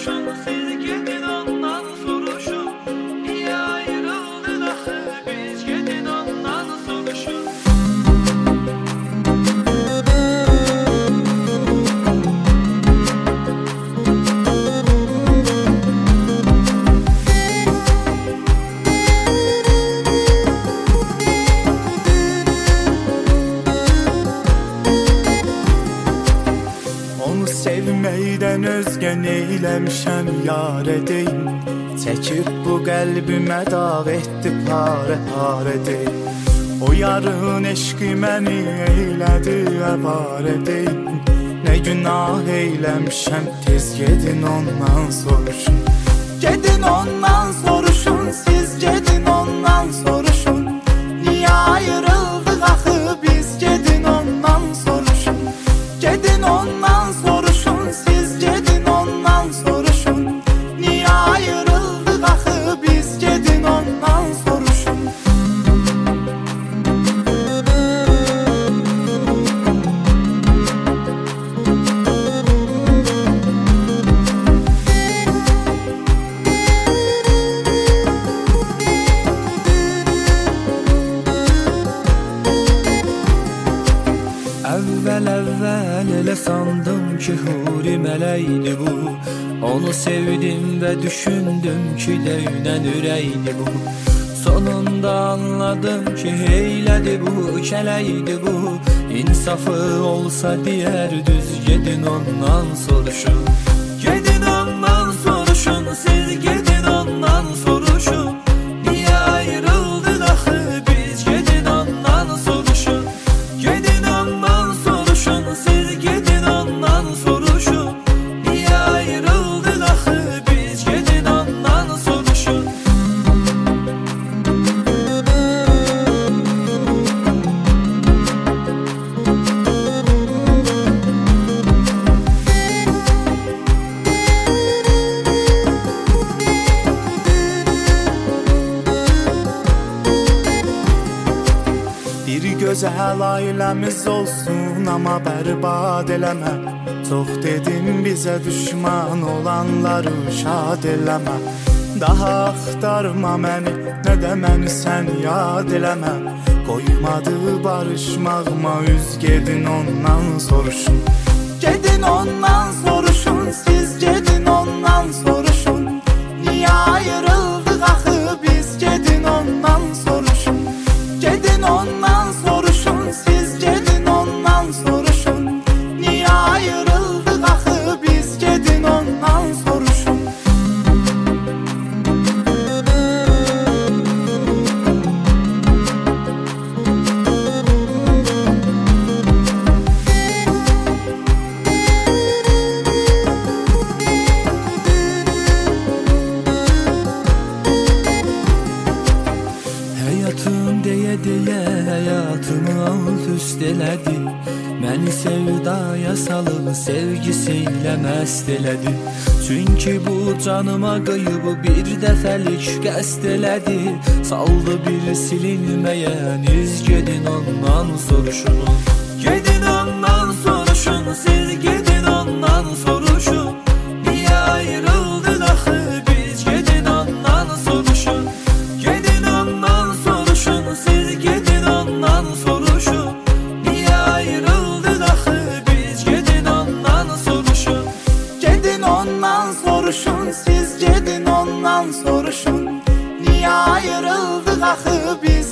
soruşun, siz gedin ondan soruşun. Niye ayrıldın axı biz, gedin ondan soruşun. Onu sevməkdən özgə neyləmişəm yar edeyim. Çəkib bu qəlbimə dağ etdi parə parə deyim. O yarın eşqi məni eylədi əbar edeyim. Nə günah eyləmişəm tez gedin ondan soruşun. Gedin ondan soruşun, siz gedin ondan soruşun. Niyə ayrıldıq axı biz, gedin ondan soruşun. Gedin ondan soruşun, siz gedin ondan soruşun. Niyə ayrıldıq axı biz, gedin ondan soruşun. Əvvəl elə sandım ki huri mələkdi bu. Onu sevdim və düşündüm ki döynən ürəkdi bu. Sonunda anladım ki heylədi bu, kələkdi bu. İnsafı olsa deyər düz, gedin ondan soruşun. Gedin ondan soruşun, siz gedin ondan soruşun. Niyə ayrıldın axı biz, gedin ondan soruşun. Gedin ondan soruşun, siz gedin ondan soruşun. Niyə ayrıldın axı biz, gedin ondan soruşun. Bir gözəl ailəmiz olsun, amma bərbad eləmə. Çox dedim bizə düşman olanları şad eləmə. Daha axtarma məni, nə də məni sən yad eləmə. Qoymadı barışmağıma üz, gedin ondan soruşun. Gedin ondan soruşun, siz gedin ondan soruşun. Niyə ayrıldıq axı biz, gedin ondan soruşun. Gedin ondan soruşun, siz gedin ondan soruşun. Niyə ayrıldıq axı biz, gedin ondan soruşun. Həyatım deyə həyatımı alt üst elədi. Məni sevdaya salıb sevgisiyle məst elədi. Çünki bu canıma qıyıb bir dəfəlik qəst elədi. Saldı bir silinməyən iz, gedin ondan soruşun. Gedin ondan soruşun, siz gedin ondan soruşun. Niyə ayrıldın axı biz, gedin ondan soruşun. Gedin ondan soruşun, siz gedin ondan soruşun. Niyə ayrıldın axı biz, gedin ondan soruşun. Gedin ondan soruşun, siz gedin ondan soruşun. Niyə ayrıldıq axı biz,